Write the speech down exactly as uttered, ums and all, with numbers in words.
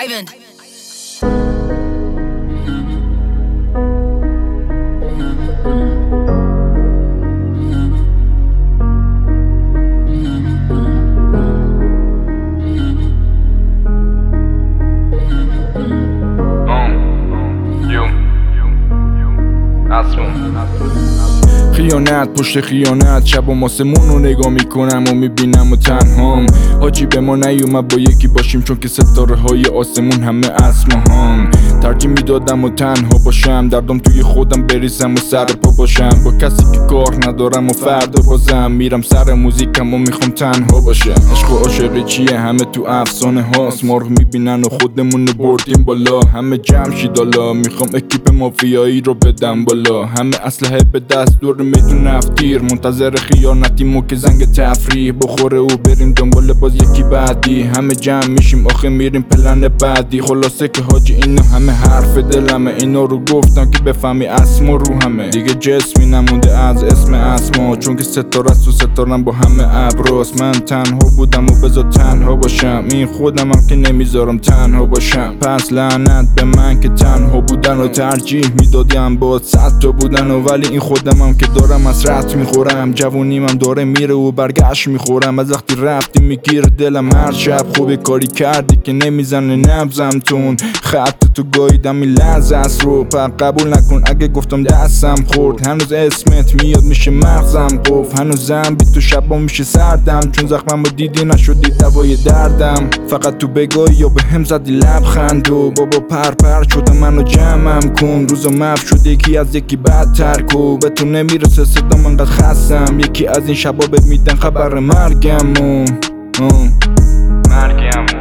Ivan. خیانت پشت خیانت شب و ماسمون رو نگاه میکنم و میبینم و تنهام حاجی به ما نیومد با یکی باشیم چون که ستاره های آسمون همه اسمهام ترجیح میدادم و تنها باشم دردم توی خودم بریزم و سر پا باشم با کسی که کار ندارم و فردا بازم میرم سر موزیکم و میخوام تنها باشم عشق و عاشقی چیه همه تو افسانه هاست ما رو میبینن و خودمون رو بردیم بالا همه جمع شید حالا میخوام اکیپ مافیایی رو بدم بالا همه اسلحه به دست دور میدون نفتیر منتظر خیانتیمو که زنگ تفریح بخوره و بریم دنبال باز یکی بعدی همه جمع میشیم آخه میریم پلن بعدی خلاصه که حاجی اینا همه حرف دلمه اینا رو گفتم که بفهمی اسما رو همه دیگه جسمی نمونده از اسم اسما چون که ستاره است و ستارم با همه ابراست من تنها بودم و بذار تنها باشم این خودم هم که نمیذارم تنها باشم پس لعنت به من که تنها بودن و ترجیح میدادیم با صد تا بودن و ولی این خودم هم که دارم از رت میخورم جوونیم هم داره میره و برگشت میخورم از وقتی رفتی میگیر دلم هر شب خوبی کاری کردی که نمیزنه نبزم تون خط تو گاییدم این لحظه است رو پر قبول نکن اگه گفتم دستم خورد هنوز اسمت میاد میشه مغزم قف هنوزم بی تو شبا میشه سردم چون زخمم رو دیدی نشدی دوای دردم فقط تو بگای یا به هم زدی لبخند و بابا پر پر شده منو جمعم کن روزا مف شد یکی از یکی بدتر کو به تو نمیرسه صدام انقدر خستم یکی از این شبا بهت میدن خبر مرگم و مرگم